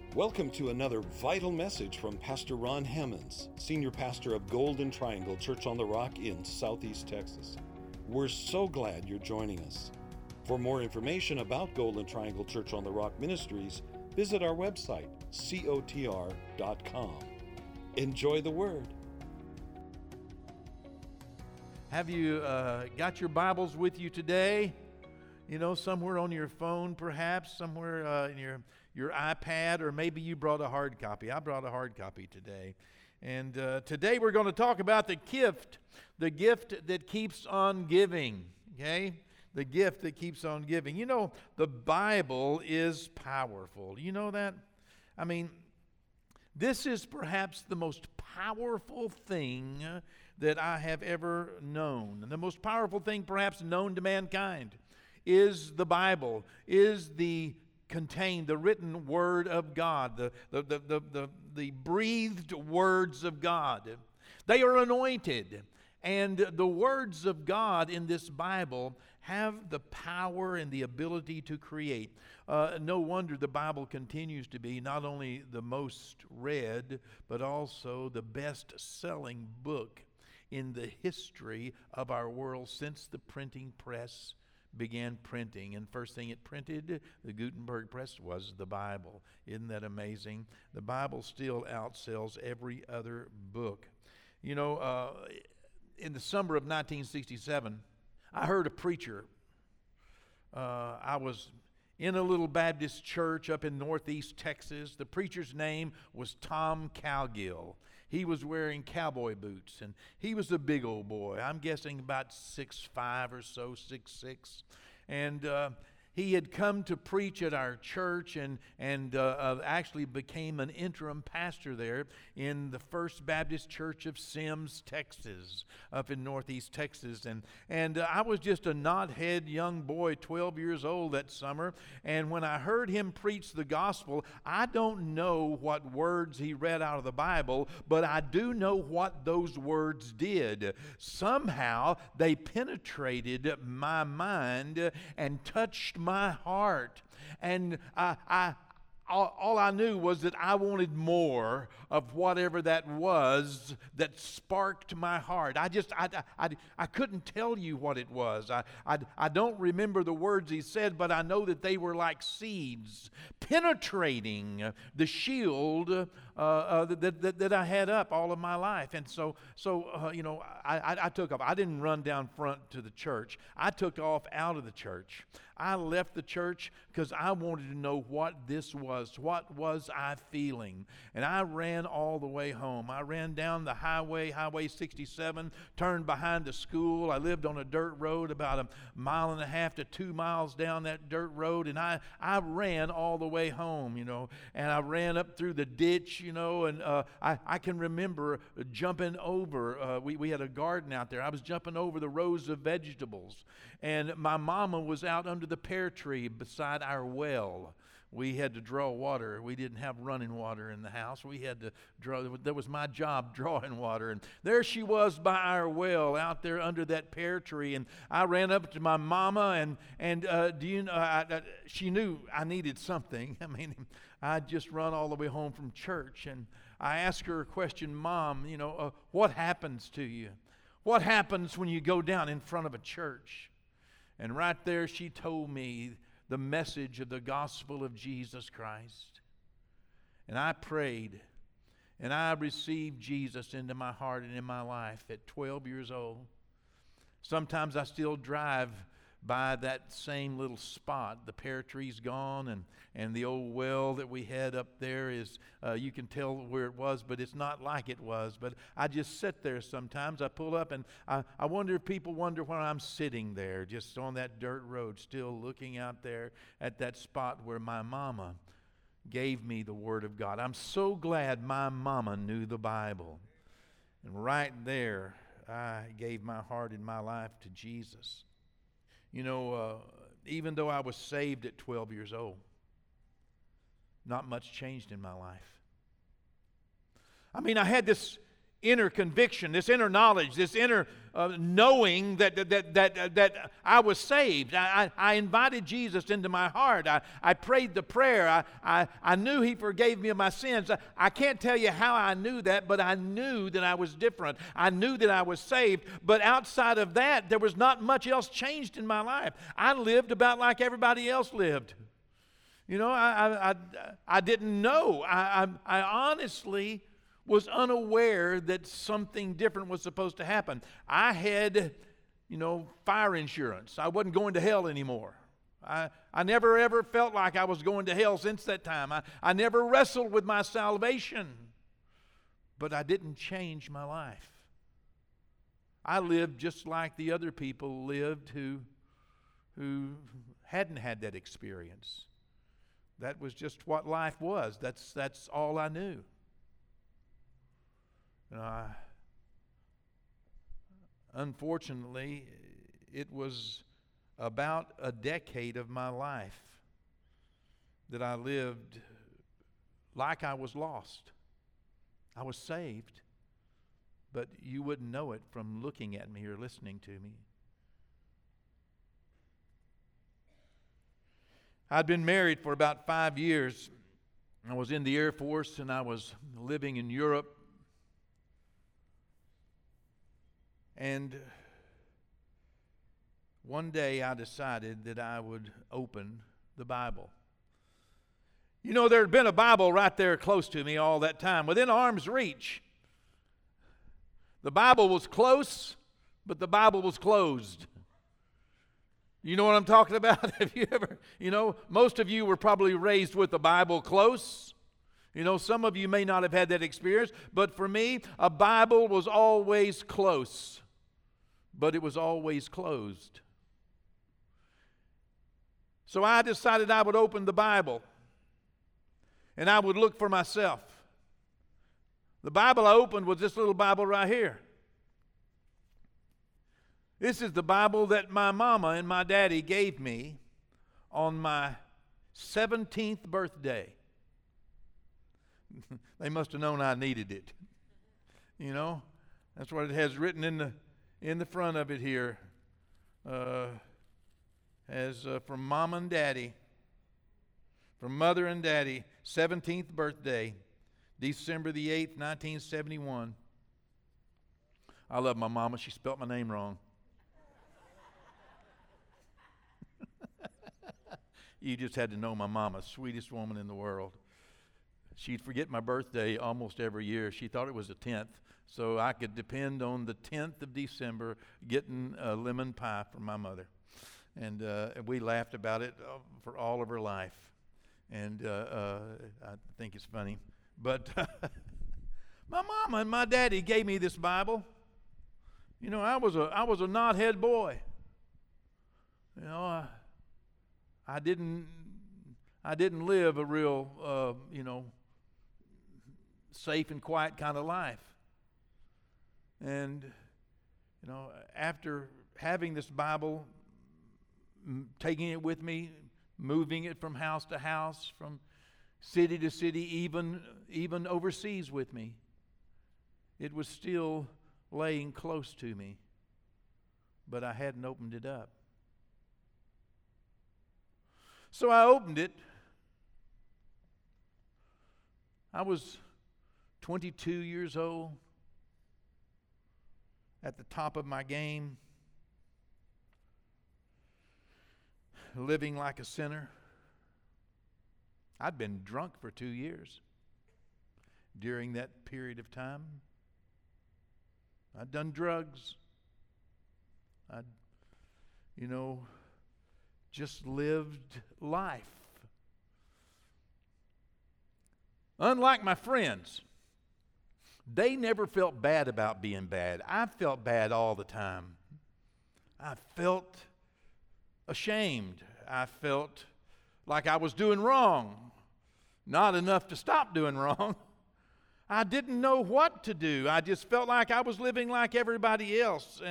Welcome to another vital message from Pastor Ron Hemmons, Senior Pastor of Golden Triangle Church on the Rock in Southeast Texas. We're so glad you're joining us. For more information about Golden Triangle Church on the Rock Ministries, visit our website, cotr.com. Enjoy the Word. Have you got your Bibles with you today? You know, somewhere on your phone perhaps, somewhere in your iPad, or maybe you brought a hard copy. I brought a hard copy today. And today we're going to talk about the gift that keeps on giving, okay? The gift that keeps on giving. You know, the Bible is powerful. You know that? I mean, this is perhaps the most powerful thing that I have ever known. And the most powerful thing perhaps known to mankind is the Bible, is the written Word of God, the breathed words of God. They are anointed. And the words of God in this Bible have the power and the ability to create. No wonder the Bible continues to be not only the most read, but also the best-selling book in the history of our world since the printing press began printing. And first thing it printed, the Gutenberg press, was the Bible. Isn't that amazing? The Bible still outsells every other book. You know, in the summer of 1967, I heard a preacher. I was in a little Baptist church up in Northeast Texas. The preacher's name was Tom Cowgill. He was wearing cowboy boots, and he was a big old boy. I'm guessing about 6'5" or so, 6'6". And he had come to preach at our church and actually became an interim pastor there in the First Baptist Church of Sims, Texas, up in Northeast Texas. And I was just a knothead young boy, 12 years old that summer. And when I heard him preach the gospel, I don't know what words he read out of the Bible, but I do know what those words did. Somehow they penetrated my mind and touched my heart, and all I knew was that I wanted more of whatever that was that sparked my heart. I couldn't tell you what it was. I don't remember the words he said, but I know that they were like seeds penetrating the shield that I had up all of my life. And so you know, I took off. I didn't run down front to the church. I took off out of the church. I left the church because I wanted to know what this was. What was I feeling? And I ran all the way home. I ran down the Highway 67, turned behind the school. I lived on a dirt road about 1.5 miles to 2 miles down that dirt road, and I ran all the way home, you know, and I ran up through the ditch, you know, and I can remember jumping over. We had a garden out there. I was jumping over the rows of vegetables, and my mama was out under the pear tree beside our well. We had to draw water. We didn't have running water in the house. We had to draw. That was my job, drawing water. And there she was by our well out there under that pear tree. And I ran up to my mama, and do you know, she knew I needed something. I mean, I'd just run all the way home from church. And I asked her a question, Mom, you know, what happens to you? What happens when you go down in front of a church? And right there she told me the message of the gospel of Jesus Christ. And I prayed, and I received Jesus into my heart and in my life at 12 years old. Sometimes I still drive by that same little spot. The pear tree's gone, and the old well that we had up there is, you can tell where it was, but it's not like it was. But I just sit there sometimes. I pull up, and I wonder if people wonder why I'm sitting there, just on that dirt road, still looking out there at that spot where my mama gave me the Word of God. I'm so glad my mama knew the Bible. And right there, I gave my heart and my life to Jesus. You know, even though I was saved at 12 years old, not much changed in my life. I mean, I had this inner conviction, this inner knowledge, this inner knowing that I was saved. I invited Jesus into my heart. I prayed the prayer. I knew He forgave me of my sins. I can't tell you how I knew that, but I knew that I was different. I knew that I was saved. But outside of that, there was not much else changed in my life. I lived about like everybody else lived. You know, I didn't know. I honestly was unaware that something different was supposed to happen. I had, fire insurance. I wasn't going to hell anymore. I never ever felt like I was going to hell since that time. I never wrestled with my salvation. But I didn't change my life. I lived just like the other people lived who hadn't had that experience. That was just what life was. That's all I knew. Unfortunately, it was about a decade of my life that I lived like I was lost. I was saved, but you wouldn't know it from looking at me or listening to me. I'd been married for about 5 years. I was in the Air Force and I was living in Europe. And one day I decided that I would open the Bible. There had been a Bible right there close to me all that time, within arm's reach. The Bible was close, but the Bible was closed. You know what I'm talking about? Have you ever, most of you were probably raised with the Bible close. Some of you may not have had that experience, but for me, a Bible was always close, but it was always closed. So I decided I would open the Bible, and I would look for myself. The Bible I opened was this little Bible right here. This is the Bible that my mama and my daddy gave me on my 17th birthday. They must have known I needed it. That's what it has written in the front of it here. From Mom and Daddy, from Mother and Daddy, 17th birthday, December the 8th, 1971. I love my mama. She spelt my name wrong. You just had to know my mama, sweetest woman in the world. She'd forget my birthday almost every year. She thought it was the 10th, so I could depend on the 10th of December getting a lemon pie from my mother. And we laughed about it for all of her life. And I think it's funny. But my mama and my daddy gave me this Bible. I was a knothead boy. I didn't live a real, safe and quiet kind of life. And, after having this Bible, taking it with me, moving it from house to house, from city to city, even overseas with me, it was still laying close to me, but I hadn't opened it up. So I opened it. I was 22 years old, at the top of my game, living like a sinner. I'd been drunk for 2 years during that period of time. I'd done drugs. I'd, just lived life. Unlike my friends, they never felt bad about being bad. I felt bad all the time. I felt ashamed. I felt like I was doing wrong. Not enough to stop doing wrong. I didn't know what to do. I just felt like I was living like everybody else.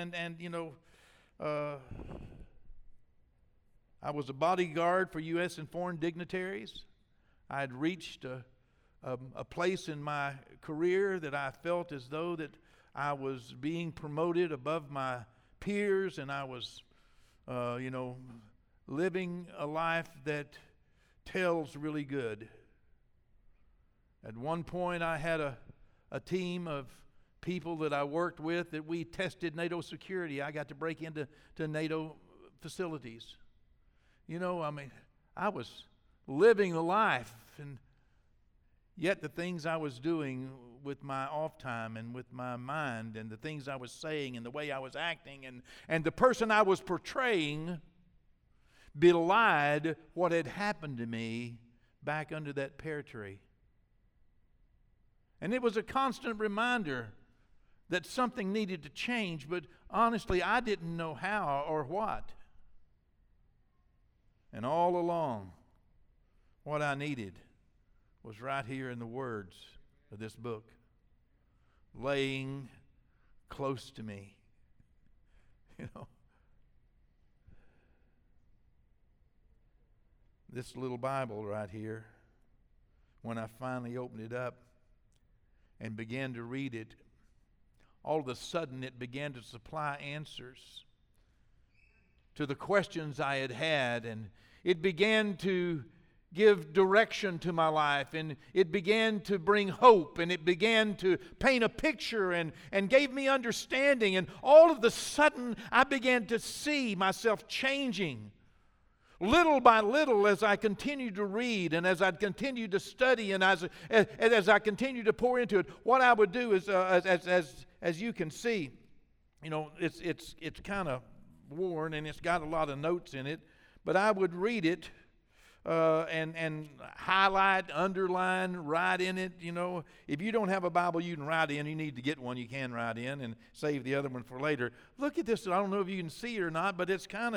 I was a bodyguard for U.S. and foreign dignitaries. I had reached a a place in my career that I felt as though that I was being promoted above my peers, and I was, living a life that tells really good. At one point, I had a team of people that I worked with that we tested NATO security. I got to break into NATO facilities. I was living the life, and yet the things I was doing with my off time and with my mind and the things I was saying and the way I was acting and the person I was portraying belied what had happened to me back under that pear tree. And it was a constant reminder that something needed to change, but honestly, I didn't know how or what. And all along, what I needed was right here in the words of this book, laying close to me. This little Bible right here, when I finally opened it up and began to read it, all of a sudden it began to supply answers to the questions I had had, and it began to give direction to my life, and it began to bring hope, and it began to paint a picture and gave me understanding, and all of a sudden I began to see myself changing little by little as I continued to read and as I continued to study and as I continued to pour into it. What I would do is, as you can see, it's kind of worn and it's got a lot of notes in it, but I would read it and highlight, underline, write in it. If you don't have a Bible you can write in, you need to get one you can write in and save the other one for later. Look at this. I don't know if you can see it or not, but it's kind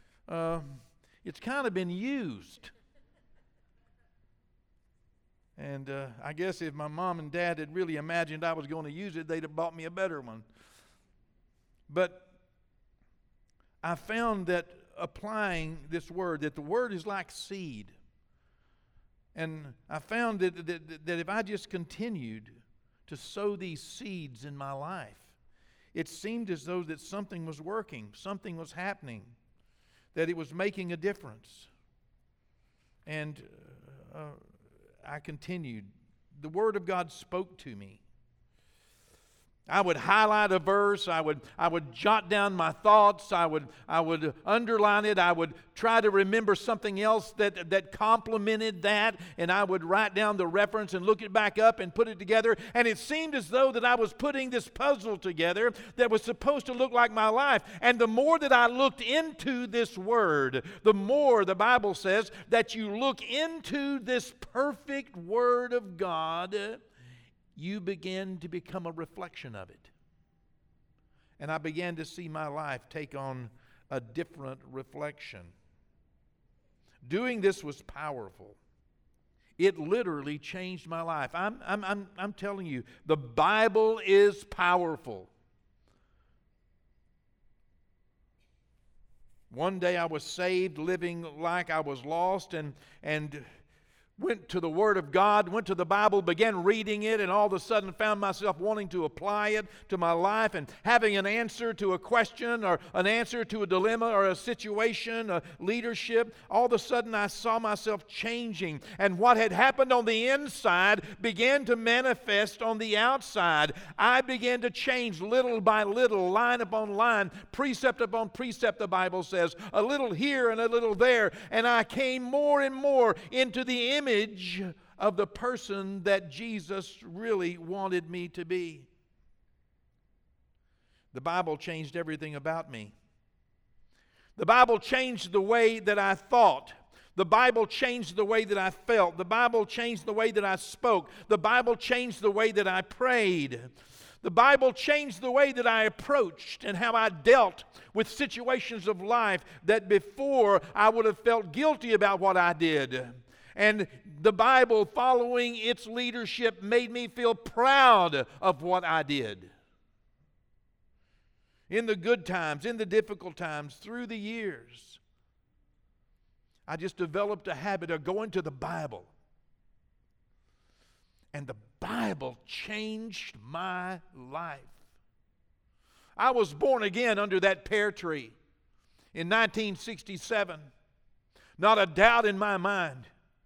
of been used. And I guess if my mom and dad had really imagined I was going to use it, they'd have bought me a better one. But I found that applying this word, that the word is like seed. And I found that if I just continued to sow these seeds in my life, it seemed as though that something was working, something was happening, that it was making a difference. And I continued. The Word of God spoke to me. I would highlight a verse. I would jot down my thoughts. I would underline it. I would try to remember something else that complemented that, and I would write down the reference and look it back up and put it together. And it seemed as though that I was putting this puzzle together that was supposed to look like my life. And the more that I looked into this Word, the more the Bible says that you look into this perfect Word of God, you begin to become a reflection of it. And I began to see my life take on a different reflection. Doing this was powerful. It literally changed my life. I'm telling you, the Bible is powerful. One day I was saved, living like I was lost, and went to the Word of God, went to the Bible, began reading it, and all of a sudden found myself wanting to apply it to my life and having an answer to a question or an answer to a dilemma or a situation, a leadership. All of a sudden I saw myself changing, and what had happened on the inside began to manifest on the outside. I began to change little by little, line upon line, precept upon precept, the Bible says, a little here and a little there, and I came more and more into the image of the person that Jesus really wanted me to be. The Bible changed everything about me. The Bible changed the way that I thought. The Bible changed the way that I felt. The Bible changed the way that I spoke. The Bible changed the way that I prayed. The Bible changed the way that I approached and how I dealt with situations of life that before I would have felt guilty about what I did. And the Bible, following its leadership, made me feel proud of what I did. In the good times, in the difficult times, through the years, I just developed a habit of going to the Bible And the Bible changed my life. I was born again under that pear tree in 1967. Not a doubt in my mind.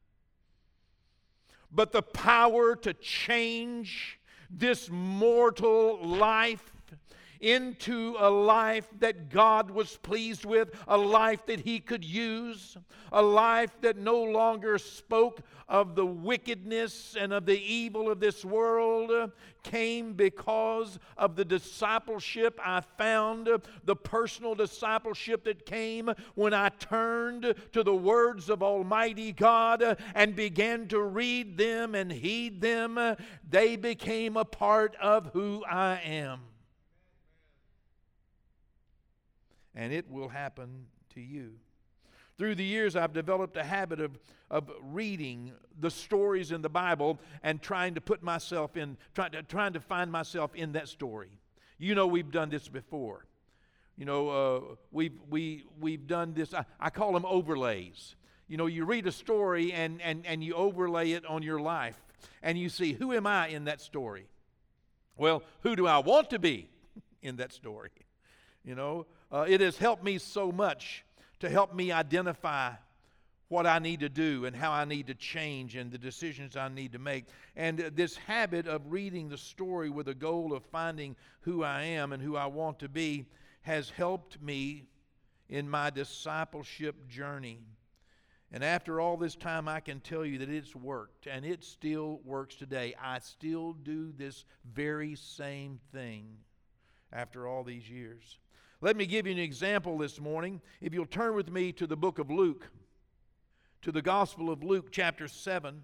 But the power to change this mortal life into a life that God was pleased with, a life that He could use, a life that no longer spoke of the wickedness and of the evil of this world, came because of the discipleship I found, the personal discipleship that came when I turned to the words of Almighty God and began to read them and heed them. They became a part of who I am. And it will happen to you. Through the years, I've developed a habit of reading the stories in the Bible and trying to put myself in, trying to find myself in that story. You know, we've done this before. You know, we've done this. I call them overlays. You know, you read a story and you overlay it on your life, and you see, who am I in that story? Well, who do I want to be in that story? You know, it has helped me so much to help me identify what I need to do and how I need to change and the decisions I need to make. And this habit of reading the story with a goal of finding who I am and who I want to be has helped me in my discipleship journey. And after all this time, I can tell you that it's worked, and it still works today. I still do this very same thing after all these years. Let me give you an example this morning. If you'll turn with me to the book of Luke, to the Gospel of Luke, chapter 7,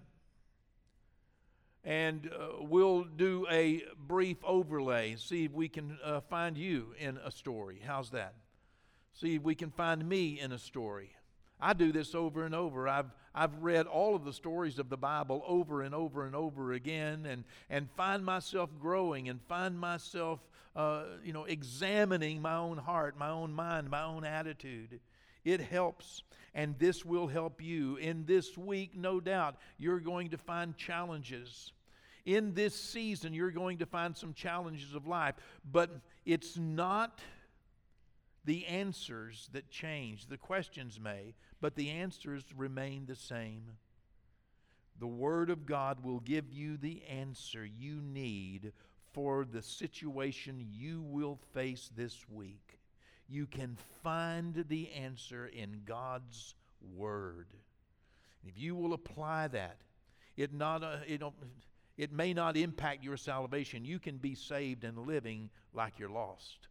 and we'll do a brief overlay. See if we can find you in a story. How's that? See if we can find me in a story. I do this over and over. I've read all of the stories of the Bible over and over and over again, and find myself growing and find myself examining my own heart, my own mind, my own attitude. It helps, and this will help you. In this week, no doubt, you're going to find challenges. In this season, you're going to find some challenges of life, but it's not the answers that change. The questions may, but the answers remain the same. The Word of God will give you the answer you need for the situation you will face this week. You can find the answer in God's Word. If you will apply that, it may not impact your salvation. You can be saved and living like you're lost.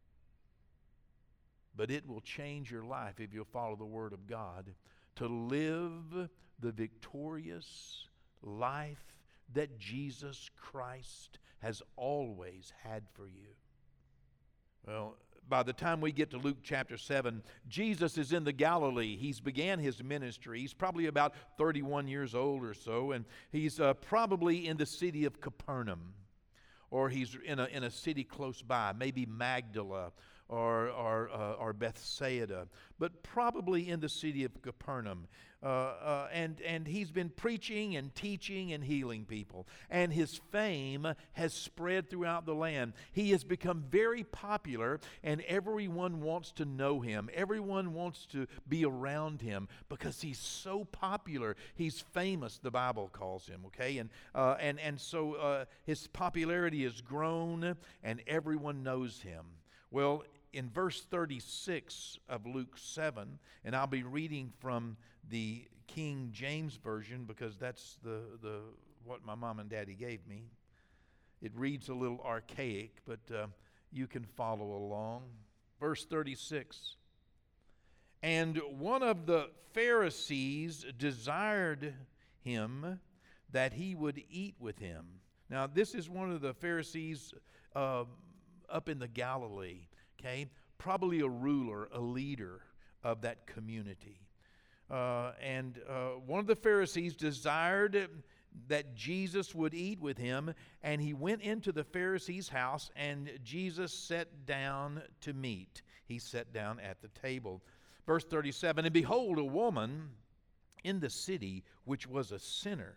But it will change your life if you'll follow the Word of God to live the victorious life that Jesus Christ has always had for you. Well, by the time we get to Luke chapter 7, Jesus is in the Galilee. He's began his ministry. He's probably about 31 years old or so, and he's probably in the city of Capernaum, or he's in a city close by, maybe Magdala or Bethsaida, but probably in the city of Capernaum. And he's been preaching and teaching and healing people. And his fame has spread throughout the land. He has become very popular, and everyone wants to know him. Everyone wants to be around him because he's so popular. He's famous, the Bible calls him, okay? And so his popularity has grown, and everyone knows him. Well, in verse 36 of Luke 7, and I'll be reading from the King James Version because that's the what my mom and daddy gave me. It reads a little archaic, but you can follow along. Verse 36. And one of the Pharisees desired him that he would eat with him. Now, this is one of the Pharisees up in the Galilee. Okay, probably a ruler, a leader of that community. And one of the Pharisees desired that Jesus would eat with him, and he went into the Pharisee's house, and Jesus sat down to meat. He sat down at the table. Verse 37, and behold, a woman in the city which was a sinner,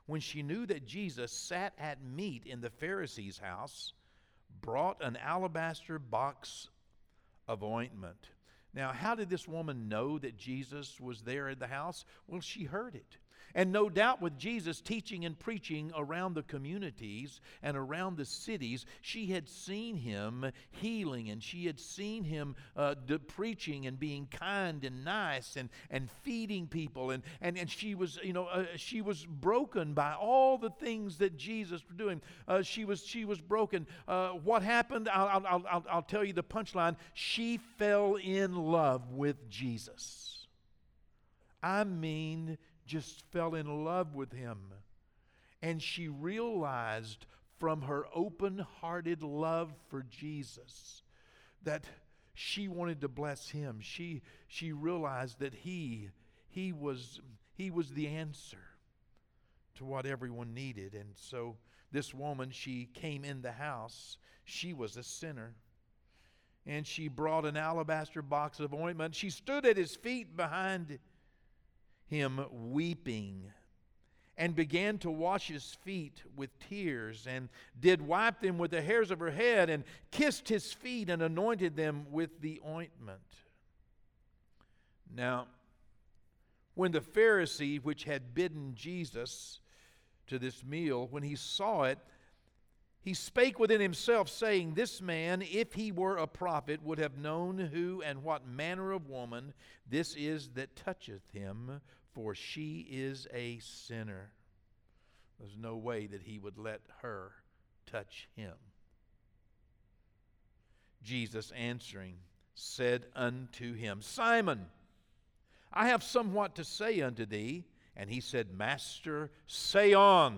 when she knew that Jesus sat at meat in the Pharisee's house, brought an alabaster box of ointment. Now, how did this woman know that Jesus was there in the house? Well, she heard it. And no doubt with Jesus teaching and preaching around the communities and around the cities, she had seen him healing, and she had seen him preaching and being kind and nice and feeding people. And she was, she was broken by all the things that Jesus was doing. She was broken. What happened? I'll tell you the punchline. She fell in love with Jesus. I mean, just fell in love with him. And she realized from her open-hearted love for Jesus that she wanted to bless him. She realized that he was the answer to what everyone needed. And so this woman, she came in the house. She was a sinner. And she brought an alabaster box of ointment. She stood at his feet behind him weeping, and began to wash his feet with tears, and did wipe them with the hairs of her head, and kissed his feet and anointed them with the ointment. Now, when the Pharisee which had bidden Jesus to this meal, when he saw it, he spake within himself, saying, This man, if he were a prophet, would have known who and what manner of woman this is that toucheth him, for she is a sinner. There's no way that he would let her touch him. Jesus answering said unto him, Simon, I have somewhat to say unto thee. And he said, Master, say on.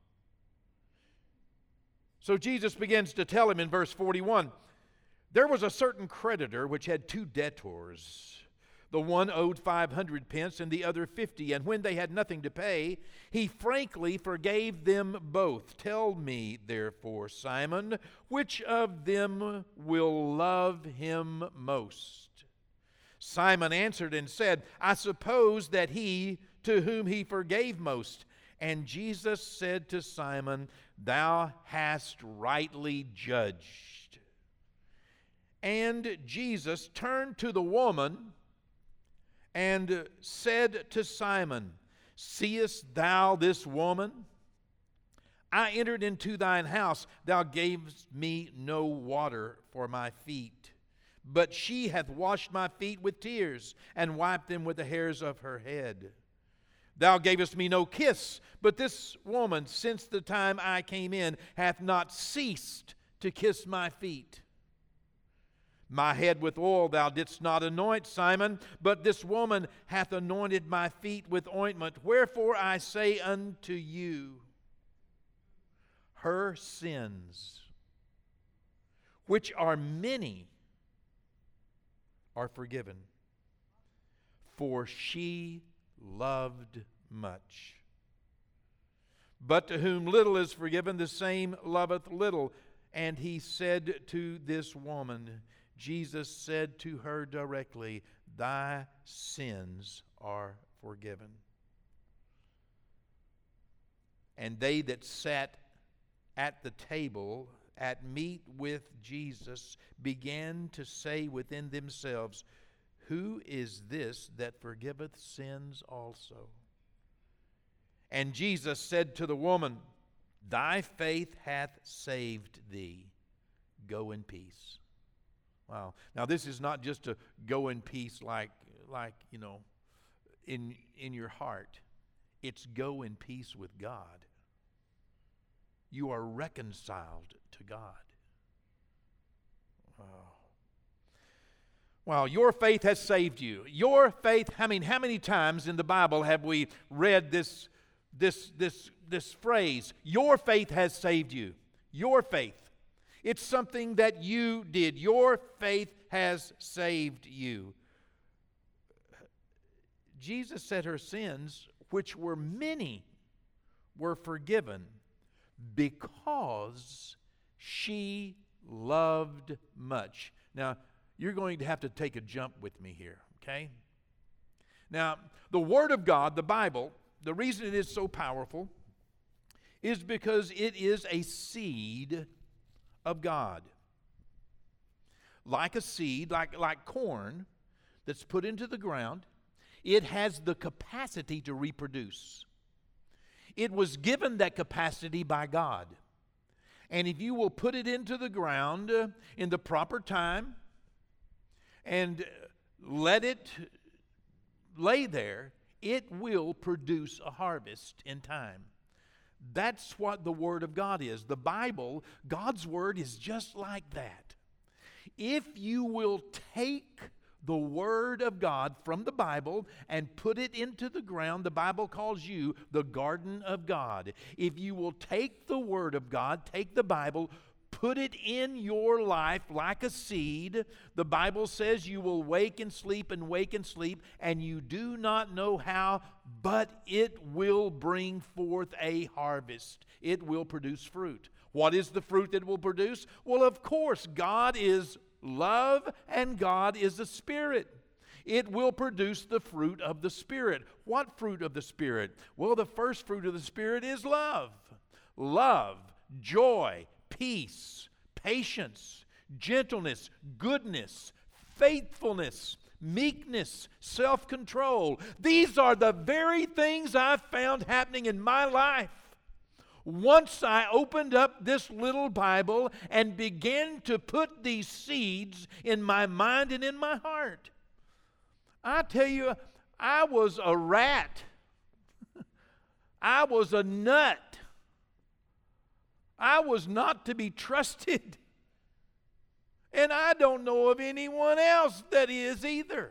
So Jesus begins to tell him in verse 41, There was a certain creditor which had 2 debtors. The one owed 500 pence and the other 50. And when they had nothing to pay, he frankly forgave them both. Tell me, therefore, Simon, which of them will love him most? Simon answered and said, I suppose that he to whom he forgave most. And Jesus said to Simon, Thou hast rightly judged. And Jesus turned to the woman and said to Simon, Seest thou this woman? I entered into thine house. Thou gavest me no water for my feet, but she hath washed my feet with tears and wiped them with the hairs of her head. Thou gavest me no kiss, but this woman, since the time I came in, hath not ceased to kiss my feet. My head with oil thou didst not anoint, Simon, but this woman hath anointed my feet with ointment. Wherefore I say unto you, her sins, which are many, are forgiven, for she loved much. But to whom little is forgiven, the same loveth little. And he said to this woman, Jesus said to her directly, Thy sins are forgiven. And they that sat at the table at meat with Jesus began to say within themselves, Who is this that forgiveth sins also? And Jesus said to the woman, Thy faith hath saved thee. Go in peace. Wow. Now this is not just to go in peace like in your heart. It's go in peace with God. You are reconciled to God. Wow. Wow, your faith has saved you. Your faith, how many times in the Bible have we read this phrase, your faith has saved you. Your faith. It's something that you did. Your faith has saved you. Jesus said her sins, which were many, were forgiven because she loved much. Now, you're going to have to take a jump with me here, okay? Now, the Word of God, the Bible, the reason it is so powerful is because it is a seed of God. Like a seed, like corn that's put into the ground, it has the capacity to reproduce. It was given that capacity by God. And if you will put it into the ground in the proper time and let it lay there, it will produce a harvest in time. That's what the Word of God is. The Bible, God's Word, is just like that. If you will take the Word of God from the Bible and put it into the ground, the Bible calls you the garden of God. If you will take the Word of God, take the Bible, put it in your life like a seed, the Bible says you will wake and sleep, and you do not know how, but it will bring forth a harvest. It will produce fruit. What is the fruit that it will produce? Well, of course, God is love and God is the Spirit. It will produce the fruit of the Spirit. What fruit of the Spirit? Well, the first fruit of the Spirit is love. Love, joy, peace, patience, gentleness, goodness, faithfulness, meekness, self-control. These are the very things I've found happening in my life. Once I opened up this little Bible and began to put these seeds in my mind and in my heart. I tell you, I was a rat. I was a nut. I was not to be trusted. And I don't know of anyone else that is either.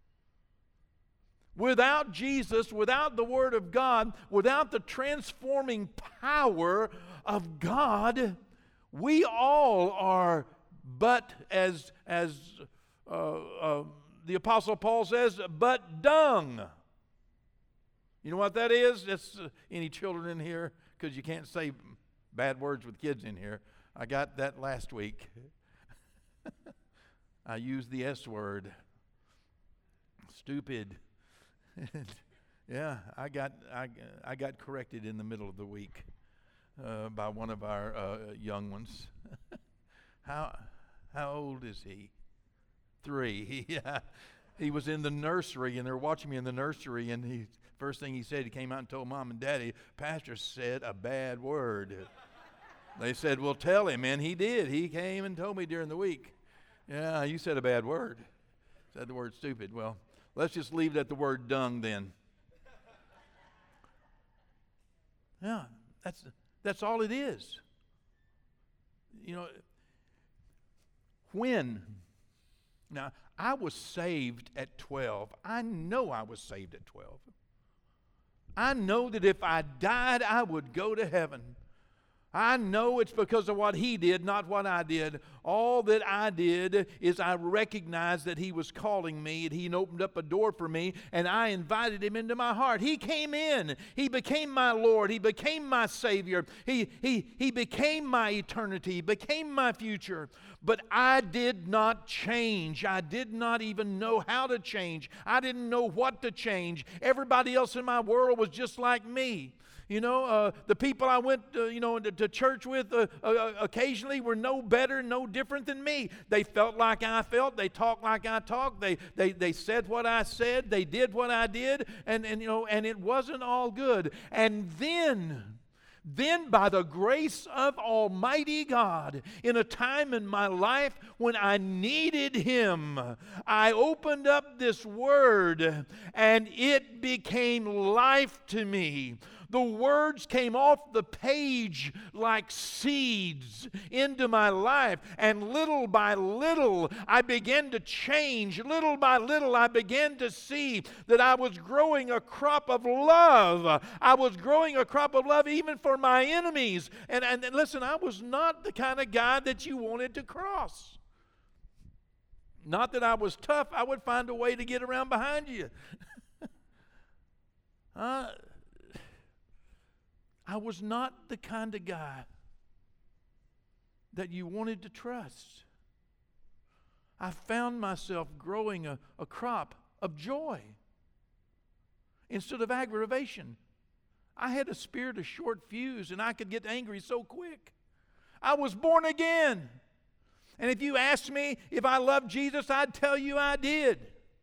Without Jesus, without the Word of God, without the transforming power of God, we all are but, as the Apostle Paul says, but dung. You know what that is? That's any children in here? Because you can't say bad words with kids in here. I got that last week. I used the S word. Stupid. Yeah, I got corrected in the middle of the week by one of our young ones. How old is he? 3. Yeah, he was in the nursery, and they're watching me in the nursery, and first thing he said, he came out and told Mom and Daddy, Pastor said a bad word. They said, well, tell him, and he did. He came and told me during the week. Yeah, you said a bad word. Said the word stupid. Well, let's just leave it at the word dung then. Yeah, that's all it is. You know, now, I was saved at 12. I know I was saved at 12. I know that if I died, I would go to heaven. I know it's because of what He did, not what I did. All that I did is I recognized that He was calling me, and He opened up a door for me, and I invited Him into my heart. He came in. He became my Lord. He became my Savior. He became my eternity. He became my future. But I did not change. I did not even know how to change. I didn't know what to change. Everybody else in my world was just like me. You know, the people I went to church with occasionally were no better, no different than me. They felt like I felt. They talked like I talked. They said what I said. They did what I did. And it wasn't all good. And then by the grace of Almighty God, in a time in my life when I needed Him, I opened up this Word and it became life to me. The words came off the page like seeds into my life, and little by little I began to change. Little by little I began to see that I was growing a crop of love. I was growing a crop of love even for my enemies. And listen, I was not the kind of guy that you wanted to cross. Not that I was tough. I would find a way to get around behind you. I was not the kind of guy that you wanted to trust. I found myself growing a crop of joy instead of aggravation. I had a spirit of short fuse, and I could get angry so quick. I was born again. And if you asked me if I loved Jesus, I'd tell you I did.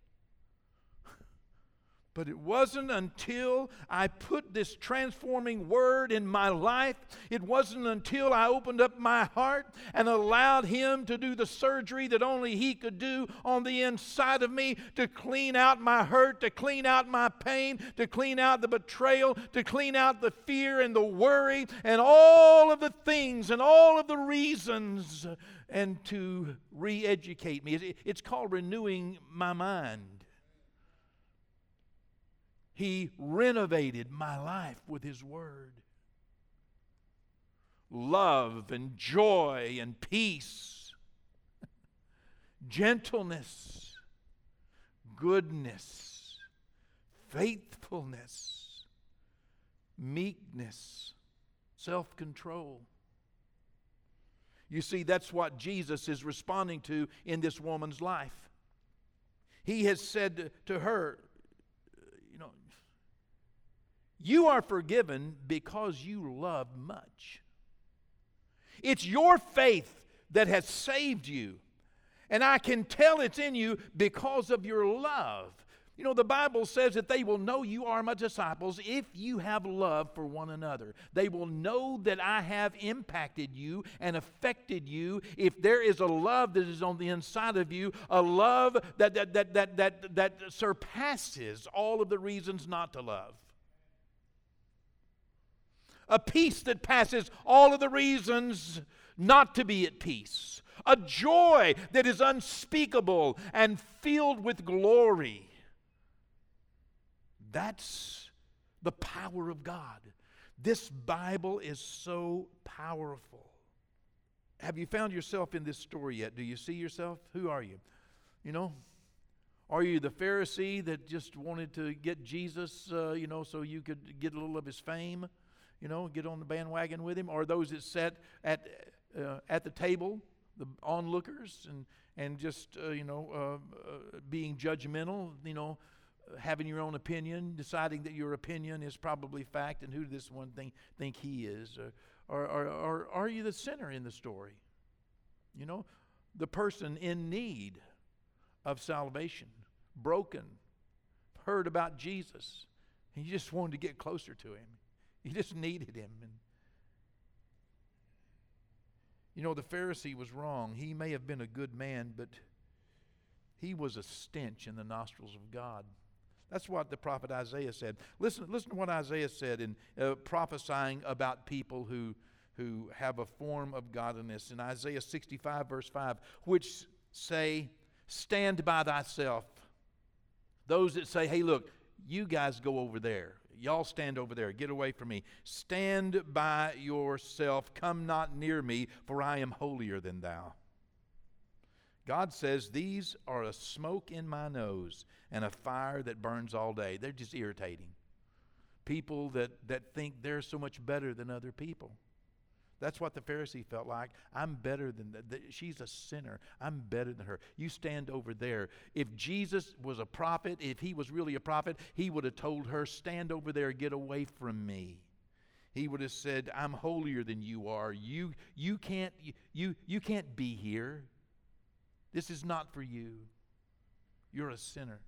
But it wasn't until I put this transforming word in my life, it wasn't until I opened up my heart and allowed Him to do the surgery that only He could do on the inside of me, to clean out my hurt, to clean out my pain, to clean out the betrayal, to clean out the fear and the worry and all of the things and all of the reasons, and to re-educate me. It's called renewing my mind. He renovated my life with His Word. Love and joy and peace, gentleness, goodness, faithfulness, meekness, self-control. You see, that's what Jesus is responding to in this woman's life. He has said to her, you are forgiven because you love much. It's your faith that has saved you. And I can tell it's in you because of your love. You know, the Bible says that they will know you are my disciples if you have love for one another. They will know that I have impacted you and affected you if there is a love that is on the inside of you, a love that surpasses all of the reasons not to love. A peace that passes all of the reasons not to be at peace. A joy that is unspeakable and filled with glory. That's the power of God. This Bible is so powerful. Have you found yourself in this story yet? Do you see yourself? Who are you? You know? Are you the Pharisee that just wanted to get Jesus, so you could get a little of His fame? Get on the bandwagon with Him? Or those that sat at the table, the onlookers, and just being judgmental, having your own opinion, deciding that your opinion is probably fact, and who does this one think he is? Or are you the sinner in the story? The person in need of salvation, broken, heard about Jesus, and you just wanted to get closer to Him. You just needed Him. And the Pharisee was wrong. He may have been a good man, but he was a stench in the nostrils of God. That's what the prophet Isaiah said. Listen to what Isaiah said in prophesying about people who have a form of godliness. In Isaiah 65, verse 5, which say, stand by thyself. Those that say, hey, look, you guys go over there. Y'all stand over there. Get away from me. Stand by yourself. Come not near me, for I am holier than thou. God says, these are a smoke in my nose and a fire that burns all day. They're just irritating. People that think they're so much better than other people. That's what the Pharisee felt like. I'm better than that. She's a sinner. I'm better than her. You stand over there. If Jesus was a prophet, if He was really a prophet, He would have told her, stand over there, get away from me. He would have said, I'm holier than you are. You can't be here. This is not for you. You're a sinner.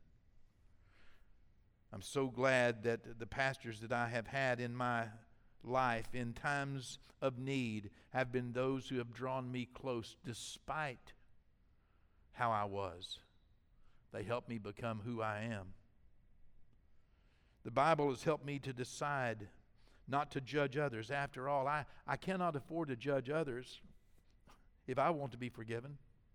I'm so glad that the pastors that I have had in my life in times of need have been those who have drawn me close despite how I was. They helped me become who I am. The Bible has helped me to decide not to judge others. After all, I cannot afford to judge others if I want to be forgiven.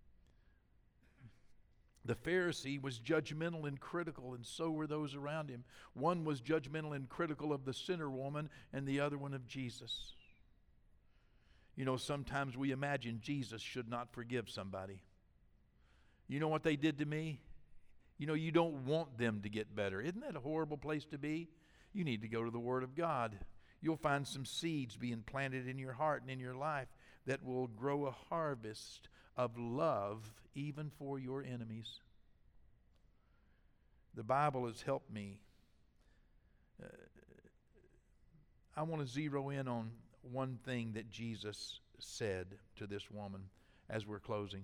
The Pharisee was judgmental and critical, and so were those around him. One was judgmental and critical of the sinner woman, and the other one of Jesus. Sometimes we imagine Jesus should not forgive somebody. You know what they did to me? You don't want them to get better. Isn't that a horrible place to be? You need to go to the Word of God. You'll find some seeds being planted in your heart and in your life that will grow a harvest of love even for your enemies. The Bible has helped me I want to zero in on one thing that Jesus said to this woman as we're closing.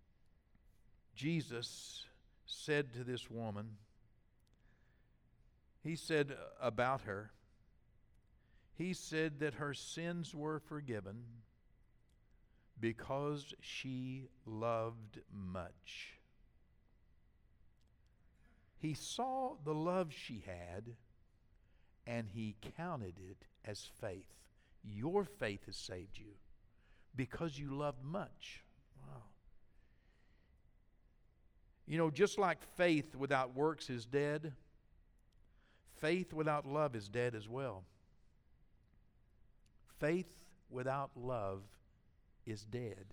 Jesus said to this woman, He said about her, He said that her sins were forgiven because she loved much. He saw the love she had, and He counted it as faith. Your faith has saved you because you loved much. Wow. You know, just like faith without works is dead, faith without love is dead as well. Faith without love is dead.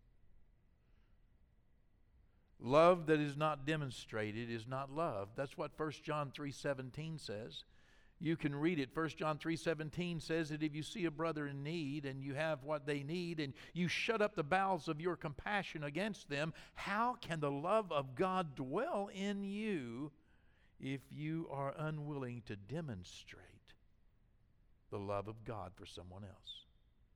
Love that is not demonstrated is not love. That's what 1 John 3:17 says. You can read it. 1 John 3:17 says that if you see a brother in need and you have what they need and you shut up the bowels of your compassion against them, how can the love of God dwell in you if you are unwilling to demonstrate the love of God for someone else?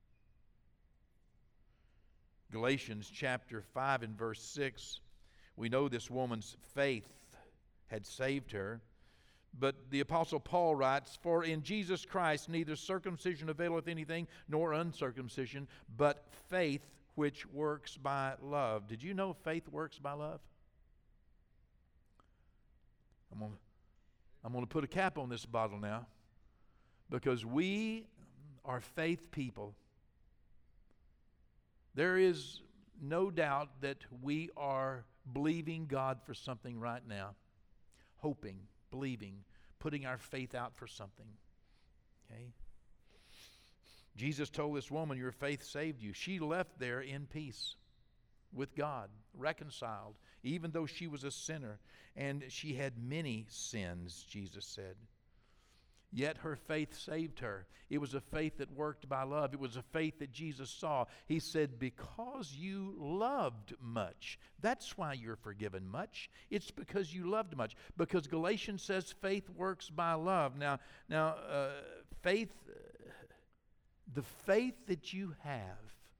Galatians chapter 5 and verse 6, we know this woman's faith had saved her. But the Apostle Paul writes, For in Jesus Christ neither circumcision availeth anything, nor uncircumcision, but faith which works by love. Did you know faith works by love? I'm going to put a cap on this bottle now, because we are faith people. There is no doubt that we are believing God for something right now, hoping, believing, putting our faith out for something. Okay? Jesus told this woman, your faith saved you. She left there in peace with God, reconciled, even though she was a sinner. And she had many sins, Jesus said. Yet her faith saved her. It was a faith that worked by love. It was a faith that Jesus saw. He said, because you loved much. That's why you're forgiven much. It's because you loved much. Because Galatians says faith works by love. Now, faith, the faith that you have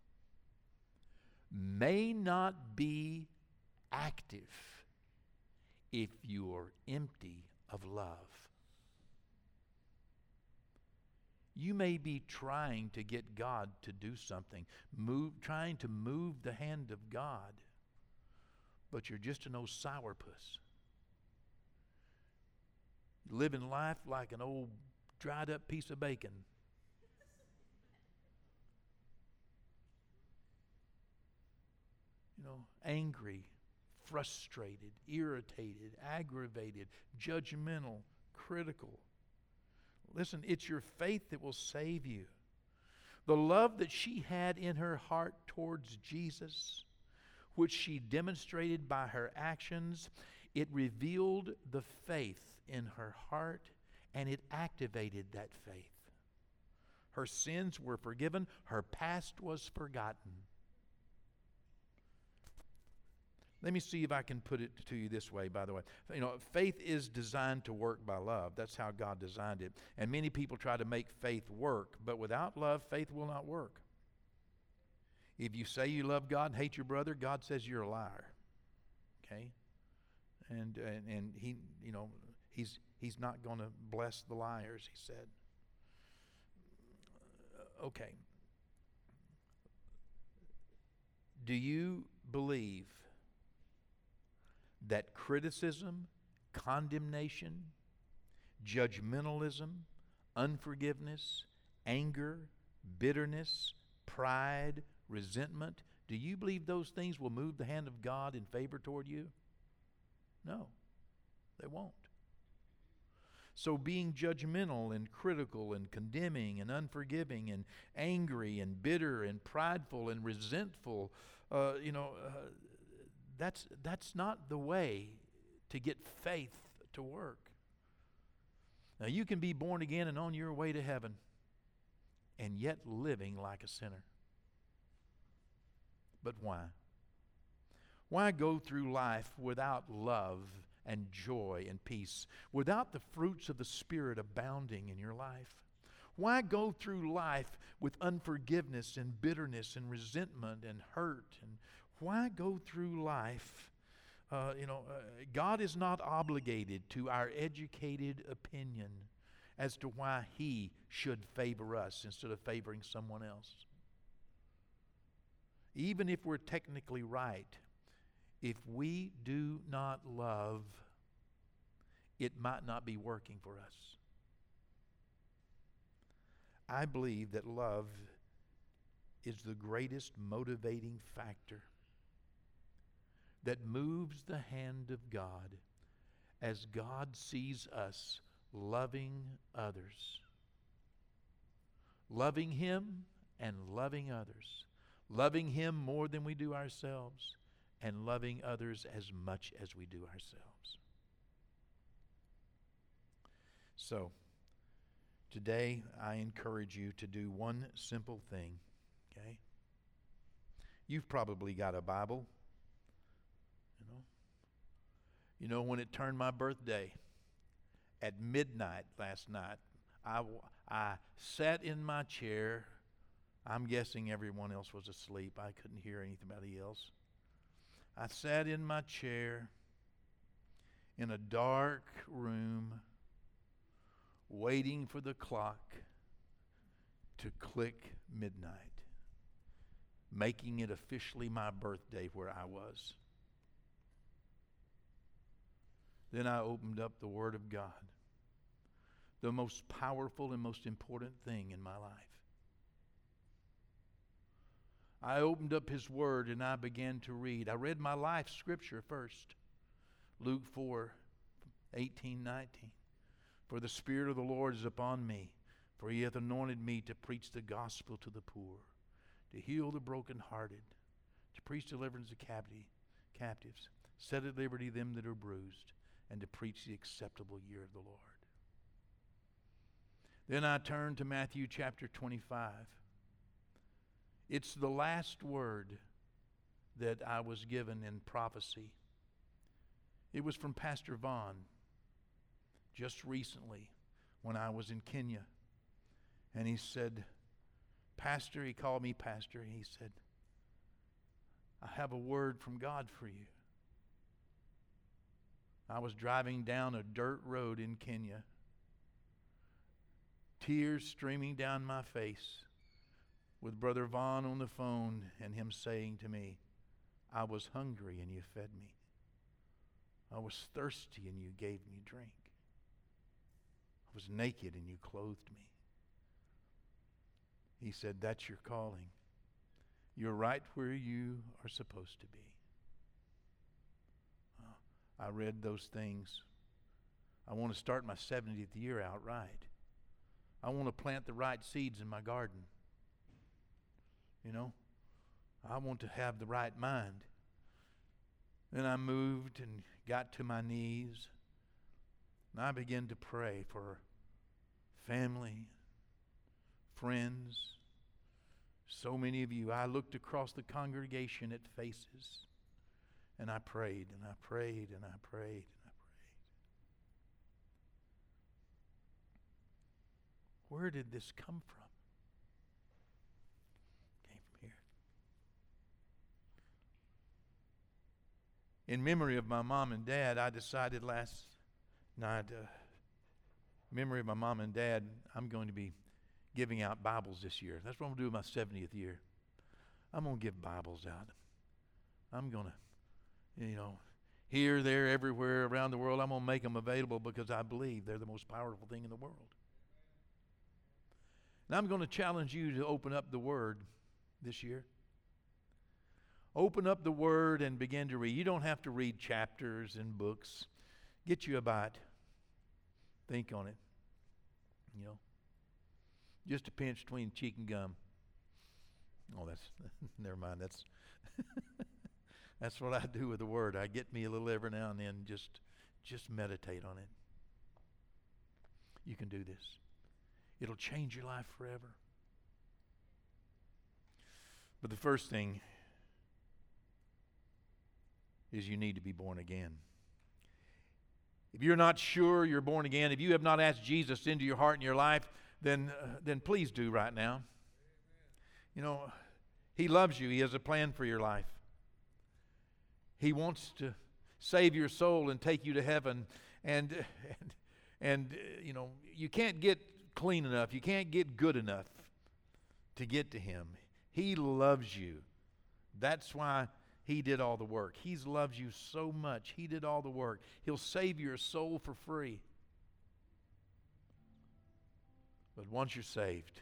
may not be active if you're empty of love. You may be trying to get God to do something, trying to move the hand of God, but you're just an old sourpuss. Living life like an old dried up piece of bacon. You know, angry, frustrated, irritated, aggravated, judgmental, critical. Listen, it's your faith that will save you. The love that she had in her heart towards Jesus, which she demonstrated by her actions, it revealed the faith in her heart, and it activated that faith. Her sins were forgiven. Her past was forgotten. Let me see if I can put it to you this way, by the way. You know, faith is designed to work by love. That's how God designed it. And many people try to make faith work, but without love, faith will not work. If you say you love God and hate your brother, God says you're a liar. Okay? And he, you know, he's not going to bless the liars, he said. Okay. Do you believe that criticism, condemnation, judgmentalism, unforgiveness, anger, bitterness, pride, resentment, do you believe those things will move the hand of God in favor toward you? No, they won't. So being judgmental and critical and condemning and unforgiving and angry and bitter and prideful and resentful, that's not the way to get faith to work. Now, you can be born again and on your way to heaven and yet living like a sinner. But why? Why go through life without love and joy and peace, without the fruits of the Spirit abounding in your life? Why go through life with unforgiveness and bitterness and resentment and hurt? And why go through life? God is not obligated to our educated opinion as to why He should favor us instead of favoring someone else. Even if we're technically right, if we do not love, it might not be working for us. I believe that love is the greatest motivating factor that moves the hand of God as God sees us loving others. Loving Him and loving others. Loving Him more than we do ourselves, and loving others as much as we do ourselves. So, today I encourage you to do one simple thing, okay? You've probably got a Bible. You know, when it turned my birthday, at midnight last night, I sat in my chair. I'm guessing everyone else was asleep. I couldn't hear anybody else. I sat in my chair in a dark room waiting for the clock to click midnight, making it officially my birthday where I was. Then I opened up the Word of God, the most powerful and most important thing in my life. I opened up His Word and I began to read. I read my life scripture first. Luke 4:18-19. For the Spirit of the Lord is upon me, for He hath anointed me to preach the gospel to the poor, to heal the brokenhearted, to preach deliverance to captives, set at liberty them that are bruised, and to preach the acceptable year of the Lord. Then I turned to Matthew chapter 25. It's the last word that I was given in prophecy. It was from Pastor Vaughn just recently when I was in Kenya. And he said, Pastor, he called me Pastor, and he said, I have a word from God for you. I was driving down a dirt road in Kenya, tears streaming down my face, with Brother Vaughn on the phone and him saying to me, I was hungry and you fed me. I was thirsty and you gave me drink. I was naked and you clothed me. He said, that's your calling. You're right where you are supposed to be. I read those things. I want to start my 70th year out right. I want to plant the right seeds in my garden. You know, I want to have the right mind. Then I moved and got to my knees, and I began to pray for family, friends, so many of you. I looked across the congregation at faces, and I prayed, and I prayed, and I prayed, and I prayed. Where did this come from? In memory of my mom and dad, I decided last night, memory of my mom and dad, I'm going to be giving out Bibles this year. That's what I'm going to do in my 70th year. I'm going to give Bibles out. I'm going to, here, there, everywhere around the world, I'm going to make them available because I believe they're the most powerful thing in the world. And I'm going to challenge you to open up the Word this year. Open up the Word and begin to read. You don't have to read chapters and books. Get you a bite. Think on it. Just a pinch between cheek and gum. Oh, that's never mind. That's that's what I do with the Word. I get me a little every now and then. Just meditate on it. You can do this. It'll change your life forever. But the first thing is you need to be born again. If you're not sure you're born again, if you have not asked Jesus into your heart and your life, then please do right now. You know, He loves you. He has a plan for your life. He wants to save your soul and take you to heaven. And you know, you can't get clean enough. You can't get good enough to get to Him. He loves you. That's why He did all the work. He loves you so much. He did all the work. He'll save your soul for free. But once you're saved,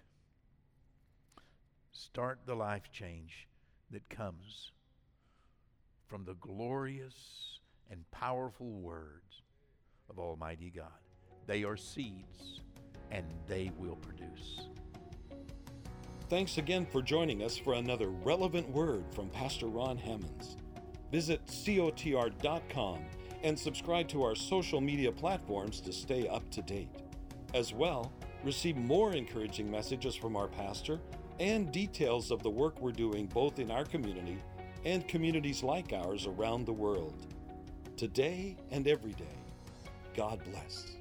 start the life change that comes from the glorious and powerful words of Almighty God. They are seeds, and they will produce. Thanks again for joining us for another relevant word from Pastor Ron Hammonds. Visit cotr.com and subscribe to our social media platforms to stay up to date. As well, receive more encouraging messages from our pastor and details of the work we're doing both in our community and communities like ours around the world. Today and every day, God bless.